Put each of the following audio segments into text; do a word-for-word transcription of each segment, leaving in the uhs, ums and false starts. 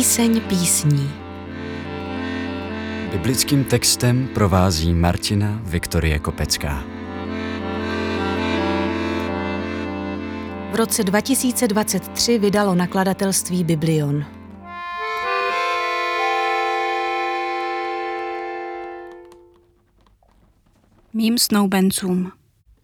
Píseň písní. Biblickým textem provází Martina Viktorie Kopecká. V roce dva tisíce dvacet tři vydalo nakladatelství Biblion. Mým snoubencům.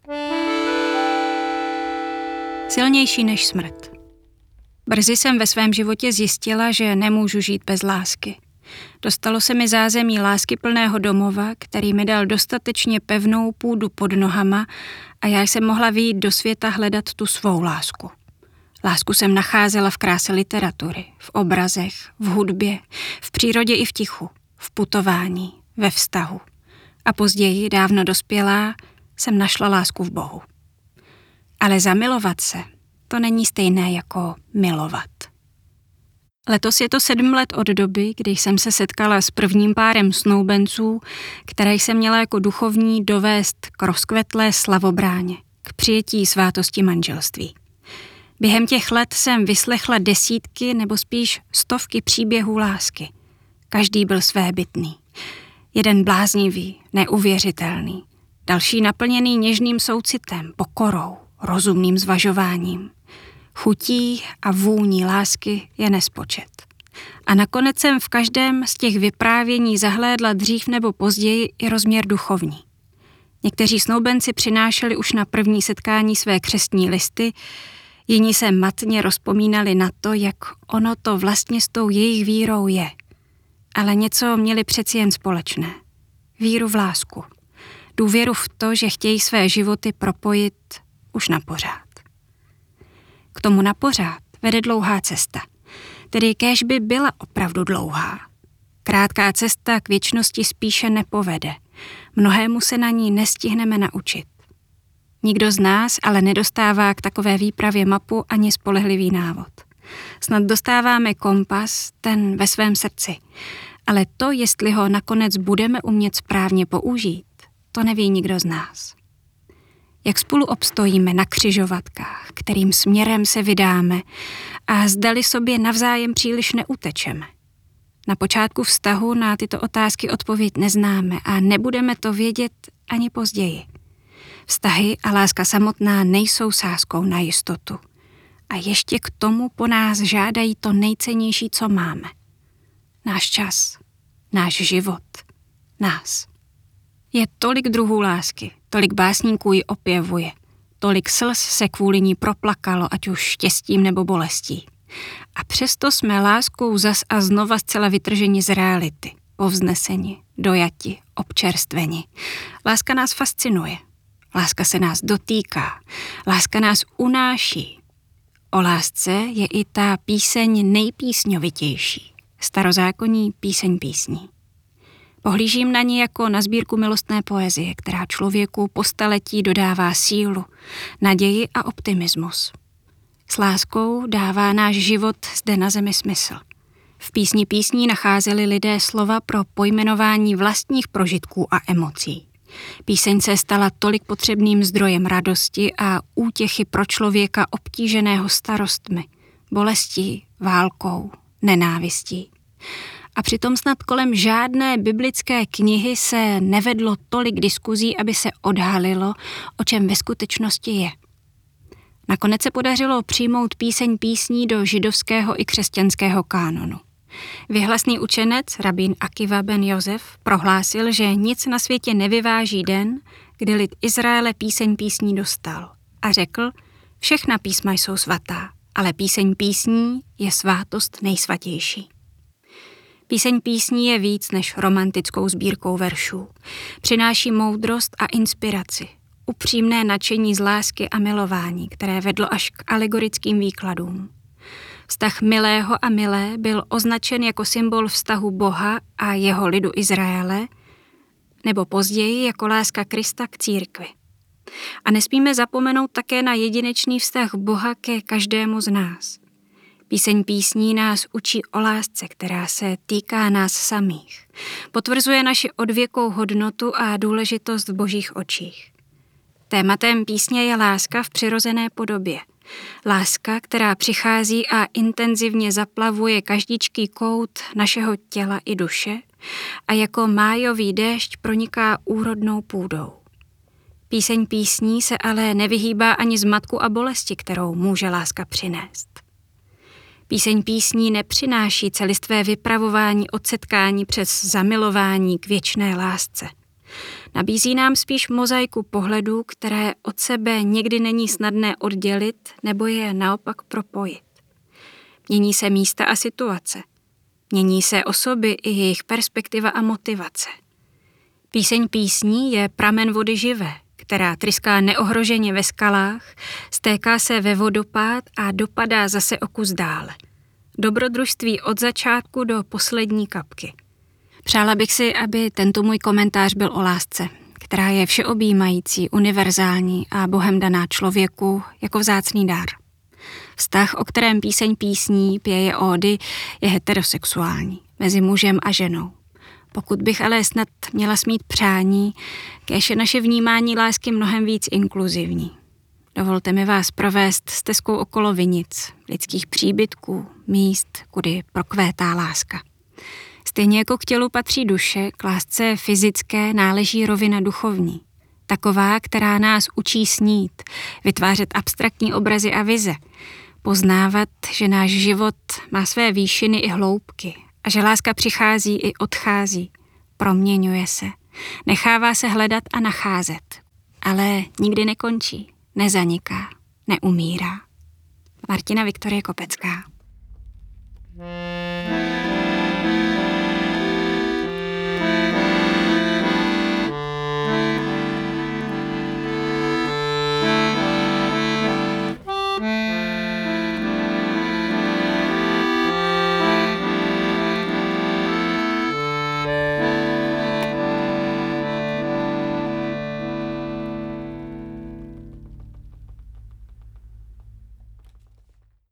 Silnější než smrt. Brzy jsem ve svém životě zjistila, že nemůžu žít bez lásky. Dostalo se mi zázemí láskyplného domova, který mi dal dostatečně pevnou půdu pod nohama a já jsem mohla vyjít do světa hledat tu svou lásku. Lásku jsem nacházela v kráse literatury, v obrazech, v hudbě, v přírodě i v tichu, v putování, ve vztahu. A později, dávno dospělá, jsem našla lásku v Bohu. Ale zamilovat se, to není stejné jako milovat. Letos je to sedm let od doby, kdy jsem se setkala s prvním párem snoubenců, které jsem měla jako duchovní dovést k rozkvetlé slavobráně, k přijetí svátosti manželství. Během těch let jsem vyslechla desítky nebo spíš stovky příběhů lásky. Každý byl svébytný. Jeden bláznivý, neuvěřitelný, další naplněný něžným soucitem, pokorou, rozumným zvažováním. Chutí a vůní lásky je nespočet. A nakonec jsem v každém z těch vyprávění zahlédla dřív nebo později i rozměr duchovní. Někteří snoubenci přinášeli už na první setkání své křestní listy, jiní se matně rozpomínali na to, jak ono to vlastně s tou jejich vírou je. Ale něco měli přeci jen společné. Víru v lásku. Důvěru v to, že chtějí své životy propojit už na pořád. K tomu na pořád vede dlouhá cesta. Tedy kéž by byla opravdu dlouhá. Krátká cesta k věčnosti spíše nepovede. Mnohému se na ní nestihneme naučit. Nikdo z nás ale nedostává k takové výpravě mapu ani spolehlivý návod. Snad dostáváme kompas, ten ve svém srdci. Ale to, jestli ho nakonec budeme umět správně použít, to neví nikdo z nás. Jak spolu obstojíme na křižovatkách, kterým směrem se vydáme a zdali sobě navzájem příliš neutečeme. Na počátku vztahu na tyto otázky odpověď neznáme a nebudeme to vědět ani později. Vztahy a láska samotná nejsou sázkou na jistotu. A ještě k tomu po nás žádají to nejcennější, co máme. Náš čas, náš život, nás. Je tolik druhů lásky, tolik básníků ji opěvuje, tolik slz se kvůli ní proplakalo, ať už štěstím nebo bolestí. A přesto jsme láskou zas a znova zcela vytrženi z reality, povzneseni, dojati, občerstveni. Láska nás fascinuje, láska se nás dotýká, láska nás unáší. O lásce je i ta píseň nejpísňovitější, starozákonní píseň písní. Pohlížím na ní jako na sbírku milostné poezie, která člověku po staletí dodává sílu, naději a optimismus. S láskou dává náš život zde na zemi smysl. V písni písní nacházeli lidé slova pro pojmenování vlastních prožitků a emocí. Píseň se stala tolik potřebným zdrojem radosti a útěchy pro člověka obtíženého starostmi, bolestí, válkou, nenávistí. A přitom snad kolem žádné biblické knihy se nevedlo tolik diskuzí, aby se odhalilo, o čem ve skutečnosti je. Nakonec se podařilo přijmout píseň písní do židovského i křesťanského kánonu. Vyhlasný učenec, rabín Akiva ben Josef, prohlásil, že nic na světě nevyváží den, kdy lid Izraele píseň písní dostal. A řekl, všechna písma jsou svatá, ale píseň písní je svátost nejsvatější. Píseň písní je víc než romantickou sbírkou veršů. Přináší moudrost a inspiraci, upřímné nadšení z lásky a milování, které vedlo až k alegorickým výkladům. Vztah milého a milé byl označen jako symbol vztahu Boha a jeho lidu Izraele, nebo později jako láska Krista k církvi. A nesmíme zapomenout také na jedinečný vztah Boha ke každému z nás. Píseň písní nás učí o lásce, která se týká nás samých. Potvrzuje naši odvěkou hodnotu a důležitost v Božích očích. Tématem písně je láska v přirozené podobě. Láska, která přichází a intenzivně zaplavuje každičký kout našeho těla i duše a jako májový déšť proniká úrodnou půdou. Píseň písní se ale nevyhýbá ani zmatku a bolesti, kterou může láska přinést. Píseň písní nepřináší celistvé vypravování od setkání přes zamilování k věčné lásce. Nabízí nám spíš mozaiku pohledů, které od sebe někdy není snadné oddělit nebo je naopak propojit. Mění se místa a situace. Mění se osoby i jejich perspektiva a motivace. Píseň písní je pramen vody živé, která tryská neohroženě ve skalách, stéká se ve vodopád a dopadá zase o kus dále. Dobrodružství od začátku do poslední kapky. Přála bych si, aby tento můj komentář byl o lásce, která je všeobjímající, univerzální a Bohem daná člověku jako vzácný dár. Vztah, o kterém píseň písní pěje ódy, je heterosexuální, mezi mužem a ženou. Pokud bych ale snad měla smít přání, kéž je naše vnímání lásky mnohem víc inkluzivní. Dovolte mi vás provést stezkou okolo vinic, lidských příbytků, míst, kudy prokvétá láska. Stejně jako k tělu patří duše, k lásce fyzické náleží rovina duchovní. Taková, která nás učí snít, vytvářet abstraktní obrazy a vize, poznávat, že náš život má své výšiny i hloubky a že láska přichází i odchází, proměňuje se, nechává se hledat a nacházet, ale nikdy nekončí, nezaniká, neumírá. Martina Viktorie Kopecká.